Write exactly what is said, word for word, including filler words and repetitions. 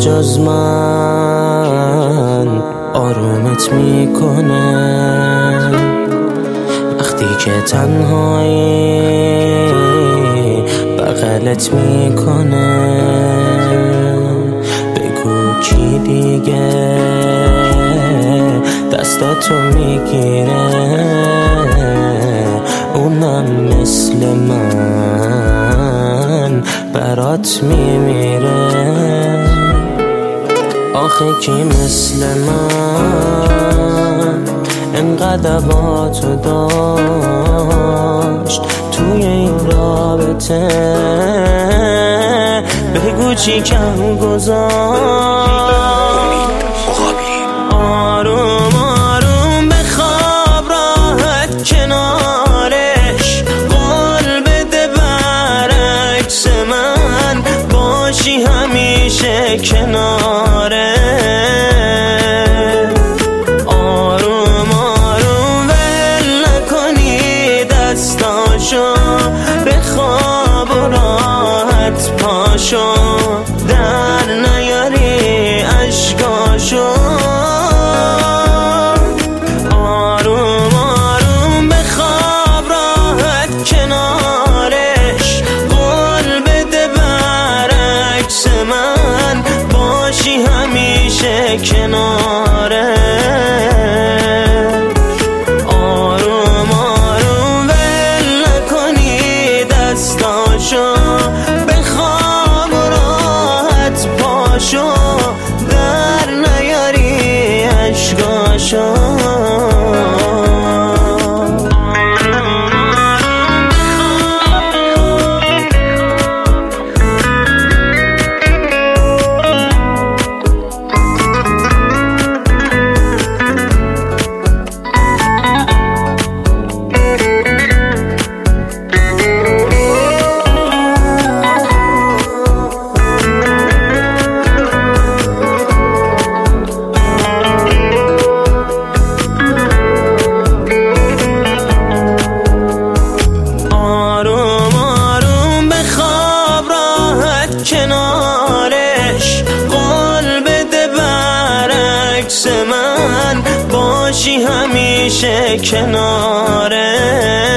جز من آرومت میکنه وقتی که تنهایی بغلت میکنه. بگو کی دیگه دستاتو میگیره اونم مثل من برات میمیره. آخه کی مثل من انقدر با تو داشت توی این رابطه؟ بگو چی کم گذاشت. آروم آروم بخواب راحت کنارش، قول بده برعکس من باشی همیشه کناره. آروم آروم ول نکنی دستاشو، بخواب و راحت پاشو، در نیاری عشقاشو. آروم آروم بخواب راحت کنارش، قول بده برعکس من باشی همیشه کناره. آروم آروم ول نکنی دستاشو، بخواب و راحت پاشو، در نیاری عشقاشو. کنارش قول بده برعکس من باشی همیشه کناره.